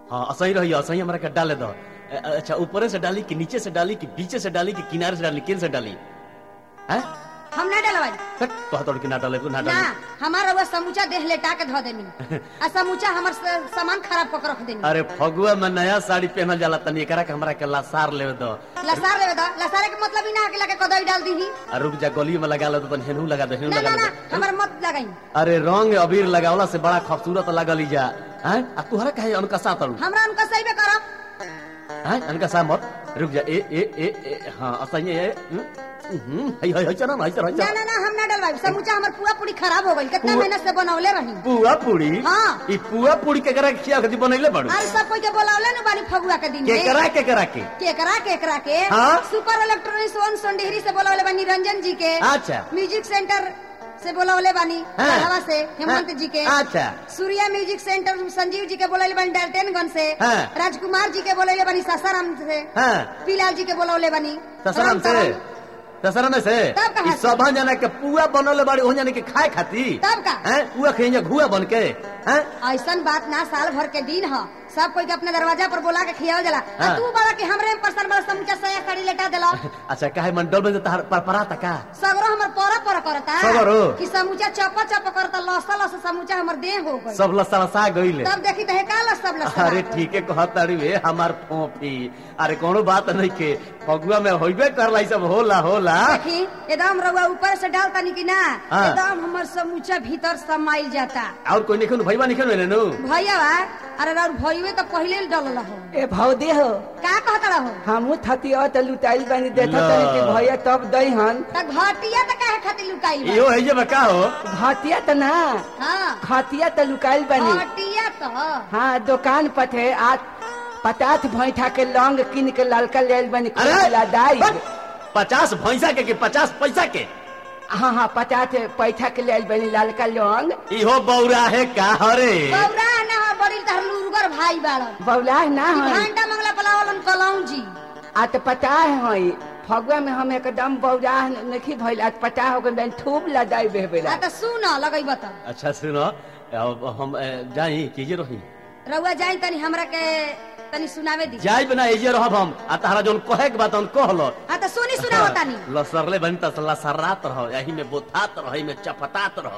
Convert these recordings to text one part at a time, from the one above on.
हाँ असही रही असही हमरा के डाले दो। अच्छा ऊपर से डाली कि नीचे से डाली कि बीचे से डाली कि किनारे से डाली किन से डाली? हैं हम ना डलवाई तो तोड़ के ना डाले ना ना डाली हमारा वो समूचा देह लेटा के धो देनी आ समूचा हमर सामान खराब कर रख देनी। अरे फगुआ में नया साड़ी पहनल जाला तनी एकरा के हमरा के लसार लेवे दो। लसार लेवे दा लसारे के मतलब ही ना के लगे कदई डाल दी। रुक जा गली में लगा लो तो हेनू लगा दे हेनू ना लगा ना ना दे। हमर मत लगाई। अरे रंग अबीर लगावला से बड़ा खूबसूरत लगली जा हैं आ तुहरा कहे अनका सा तड़ू हमरा उनका सही में करब हैं अनका सा मत रुक जा ए हां असही है हई चला ना चला ना ना ना हम ना डलवाई समूचा हमर पूरा पूरी खराब हो गई कितना मेहनत से बनौले रही। पुआ पूरी हां ई पुआ पूरी के करा खिया के बनैले बाड़ू अरे सब कोई के बोलावले न बानी फगुआ के दिन में केकरा के हाँ? सुपर इलेक्ट्रॉनिक्स वन सोंडेहरी से बोलावले बानी रंजन जी के। अच्छा म्यूजिक सेंटर से बोलावले बानी हाँ? हवा से हेमंत जी के। अच्छा सूर्या म्यूजिक सेंटर संजीव जी के बोलावले बानी डाल्टनगंज से। हाँ? राजकुमार जी के बोलावले बानी सासाराम से। हां पीलाल जी के बोलावले बानी ससरम से दशहरा में से तब कहाँ से? सब जना के पुआ बनल बाड़ी ओहन जाने के खाए खाती तब का हैं पुआ खइया घुआ बन के हैं ऐसन बात ना साल भर के दिन ह सब कोई के अपने दरवाजा पर बोला के खियाव जला। हाँ। तू बड़ा के हमरे में परसन बड़ा समूचा सया साड़ी लेटा देला। अच्छा काहे मंडल में तहर परपरा तका सगरो हमर पर करता सगरो? कि समूचा चप करता लसा लसा समूचा हमर देह हो गई। सब लसलसा गइले तब देखी तो काल सब लसा। अरे ठीक है कहताड़ी वे हमार फोफी अरे कोनो बात नहीं के फगुआ में होइबे करला ई सब होला होला देखी एकदम रउआ ऊपर से डालता नहीं कि ना हाँ। एकदम हमर समूचा भीतर समाइल जाता। और कोई निखन भईबा निखन में नु भैया अरे राउर भइवे तो पहिले डलल हो। ए भौदे हो का कहता हो हमू थतिया त लुटाइल बानी देखत तनी के भैया तब दईहन त घटिया त काहे खातिर लुकाइल बा? इहो है जे बका हो घटिया त ना हां खतिया त लुकाइल बानी। घटिया तो हाँ दुकान पर थे आज 50 भैंठा के लौंग किन के ललका लेल बानी लादाई। 50 भैंसा के 50 पैसा के हाँ हाँ 50 पैठा के लेल बानी ललका लौंग। इहो बौरा है का हरे बौरा ना हो बड़ी तहलुरगर भाई बाड़न बौला ना है घंटा मंगला पलावलन कलाऊ जी आ तो पता है फगुआ में हम एकदम बौरा नहीं भइल आज पता हो गइल खूब लदाई बेबेला। आ त सुन लगई बता। अच्छा सुनो अब हम जाई कीजे रही रउआ जाई तनी हमरा के तनी सुनावे दी। जाई बिना एजे रहब हम आ तारा जोन कहे के बात हम कहलो आ त सुनी सुनाओ तनी लसरले बन त लसरात रह यही में बोथात रह में चपतात रह।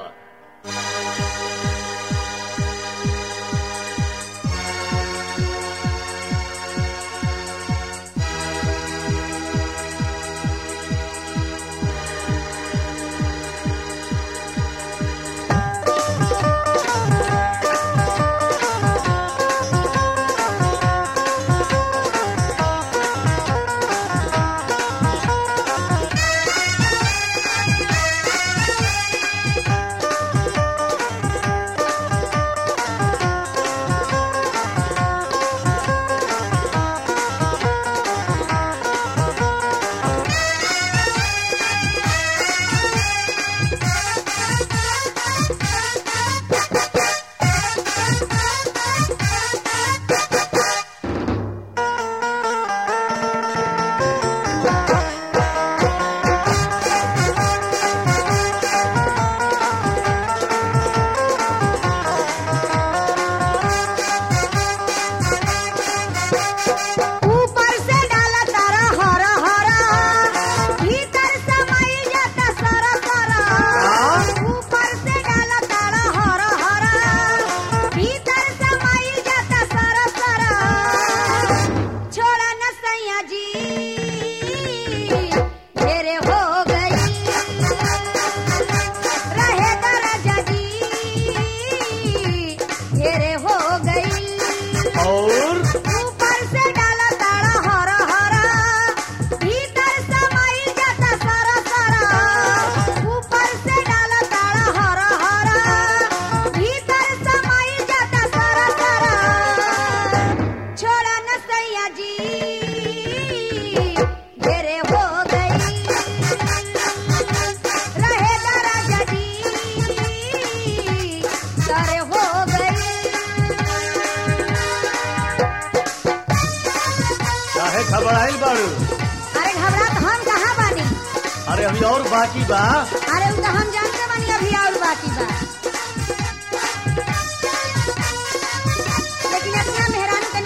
घबराइल बाड़ू? अरे घबरा तो हम कहाँ बानी। अरे अभी और बाकी बा। अरे तो हम जानते बानी अभी और बाकी बा, लेकिन इतना मेहरानी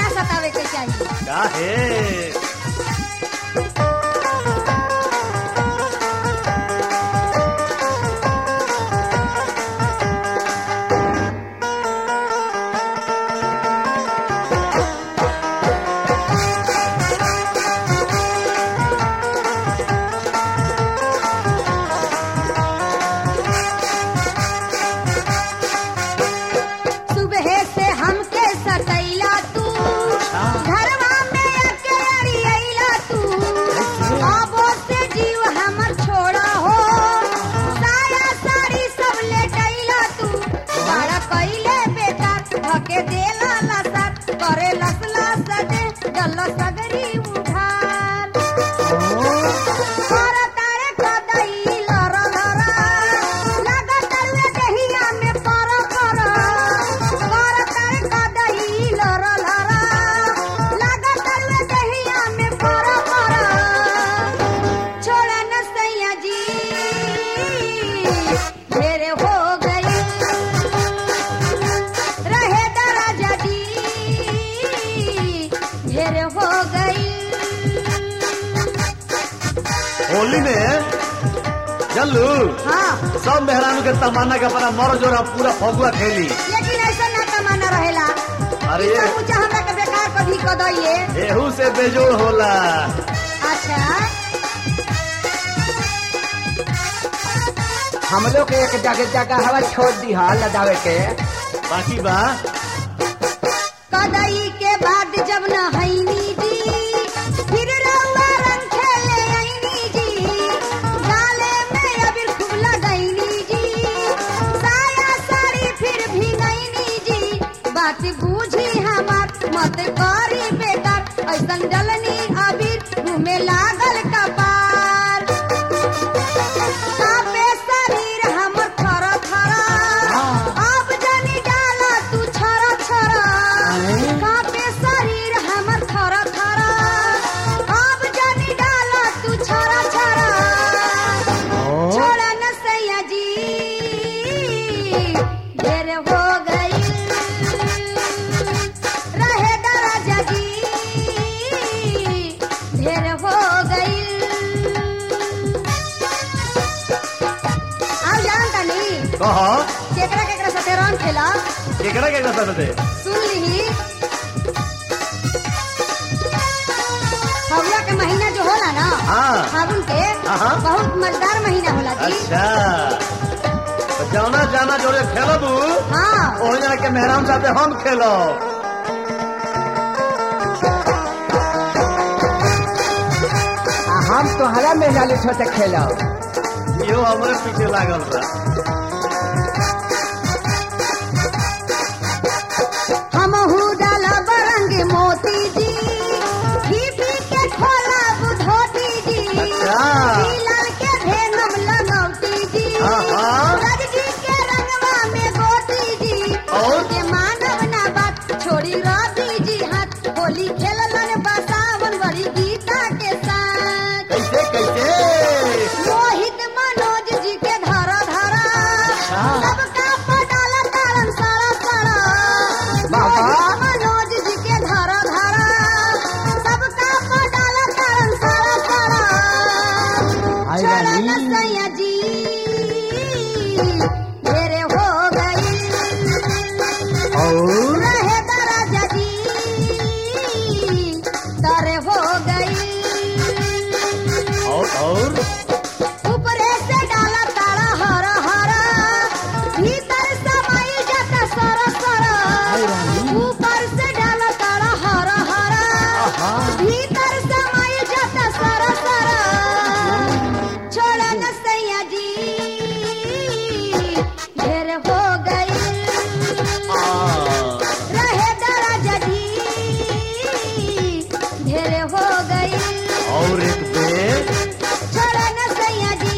काहे सुबह से हमके सतैला तू घरवा में अकेली अइला तू आबो से जीव हमर छोड़ा हो साया साड़ी सब लेटैला तू बड़ा कइले बेटा धके देला लसत करे लसला सदे गल सगरी उठाल कर तारे कदई लर लरा लागत रे दहिया में पर कर तारे कदई लर लरा लागत रे दहिया में पर छोड़ा न सैया जी ढेर हो गई रहे दराजा जी ढेर हो गई होली में चलू हाँ सब मेहरानू के तमन्ना के अपना मर जोर पूरा फगुआ खेली। लेकिन ऐसा ना तमन्ना रहेला अरे ई ये- सब कुछ हमरा के बेकार कभी कदइए एहू से बेजोड़ होला। अच्छा हम लोग के एक जगह जगह हवा छोड़ दी है लदावे के। बाकी बा कदई के बाद जब न हईनी जी फिर रउआ रंग खेले आईनी जी गाले में अबीर खूब लगैनी जी साया साड़ी फिर भीगैनी जी बात बूझी हमार मत करी बेकार ऐसन डलनी अबीर मुँह में लागल कपार कापे शरीर हमर थर थर अब जानी डाला तू छर छर कापे शरीर हमर थर थर अब जानी डाला तू छर छर छोड़ा न सैया जी ढेर हो गई रहे दराजा जी ढेर हो गई अब जानता नहीं कह केकरा केकरा साथे रंग खेला केकरा केकरा साथ दे सुन ली फगुआ के महीना जो होला ना हाँ। फागुन के हाँ। बहुत मजेदार महीना होला जी अच्छा तो जाना जाना जोड़े खेलबू हाँ ओ जना के मेहरान साथे हम खेलो। हम तोहरा में लाली छोटे खेलो। इहो हमरे पीछे लागल बा। हमहू डाला बरंग मोती जी पी पी के खोला बुधोती जी अच्छा। लाल के भेनम लगौती जी हाँ। रज जी के रंगवा में गोती जी और? के मानव ना बात छोड़ी रवि जी हाथ होली खेलन बसावन बड़ी गीता के साथ कैसे कैसे मोहित मनोज जी के धरा धरा सबका पटाला तारन सारा सारा बाबा। मोहित मनोज जी के धरा धरा सबका पटाला तारन सारा सारा आई छोड़ा रानी। न सैया जी ढेरे हो गई और रहे दराजा जी तारे हो गई और ऊपरे से डाला तारा हरा हरा भीतर समाई जाता सरा सरा ऊपर से डाला तारा हरा हरा भीतर समाई जाता सरा सरा छोड़ा न सैया जी ढेर हो गई रहे दराजा जी ढेर हो गई और एक बे छोड़ा न सैया जी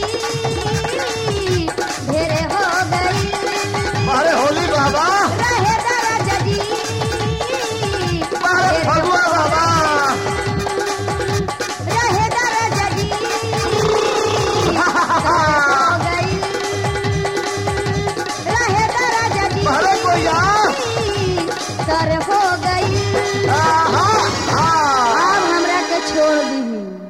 ढेर हो गई अरे होली बाबा रहे दराजा जी अरे फगुआ बाबा रहे दराजा जी हो गई रहे दराजा जी अरे कोई आ कर हो गई हाँ हाँ दी